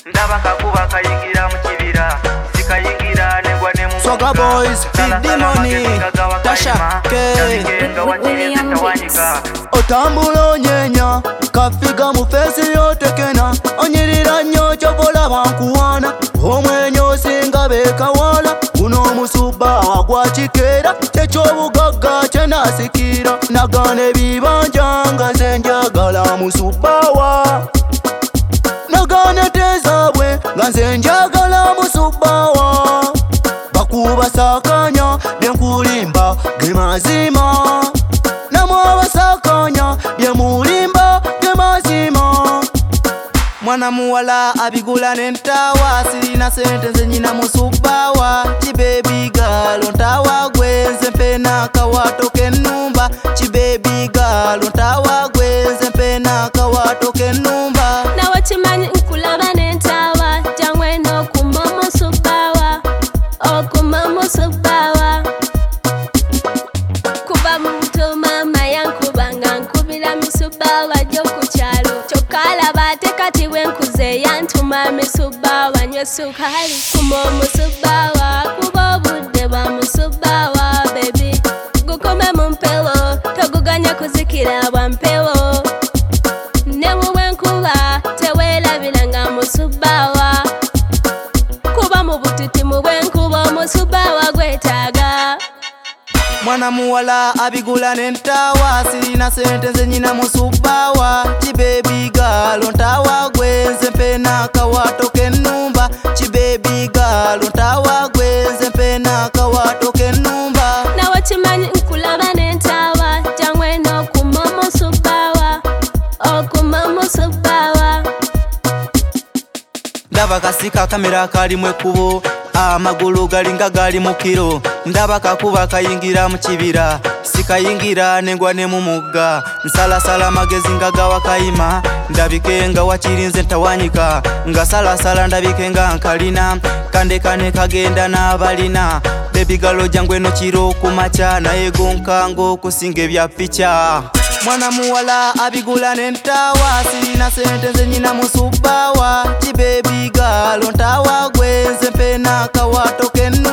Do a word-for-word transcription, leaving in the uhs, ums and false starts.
ndaba kakuba kayingira mu kibira sikayingira negwa ne mu Swagga Boys, Big D Money, Tasha K. Otambula onyenya kafiga mu fesi yotekena onyirira nnyo kyovola bankuwana omwenyo osinga bekawala guno omusubba agwa kikeera kyekyobugagga kyenasikira nagana ebibanja nga nze njagala musubbawa nagana tezaabwe nga nze njagala musubbawa bakuba sakanya byenkulimba ge mazima namwe abasakanya byemulimba ge mazima mwana muwala abigula nentawa sirina sente nze nyina musubbawa kibebi galo ntawa gwe nze mpena kawato k'ennumba kibebi galo ntawa gwe nze mpena kawato k'ennumba nawe kimanyi nkulaba nentawa jangwe n'okuma musubbawa okuma musubbawa kuba mu buto mama yankubanga nkubira misubbawa gy'okukyalo kyokka alaba ate kati bwenkuze yantuma misubbawa nywe sukali kuma omusubbawa kuba obudde bwa musubbawa bebi gukume mu mpewo toguganya kuzikira bwa mpewo ne mu bwenkuba teweerabiranga musubbawa kuba mu butitimu bwenkuba omusubbawa gwetaaga mwana muwala abigula nentawa sirina sente nze nyina musubbawa kibebi galo ntawa gwe nze mpena kawato k'ennumba kibebi galo ntawa gwe nze mpena kawato k'ennumba nawe kimanyi nkulaba nentawa jangwe n'okuma musubbawa okuma musubbawa ndaba kasika kamera kalimu ekkubo amagulu galinga gali mu kiro ndaba kakuba kayingira mu kibira sikayingira nengwa ne mu mugga nsalasala magezi nga gawa kayima ndabike nga wakirinze ntawanyika nga salasala ndabike nga nkalina kandekane kagenda n'abalina bebi galo jangwe no kiro kumaca naye gonkango okusinga ebya picha mwana muwala abigula nentawa sirina sente nze nyina musubbawa kibebi galo ntawa gwe nze mpena kawato k'ennumba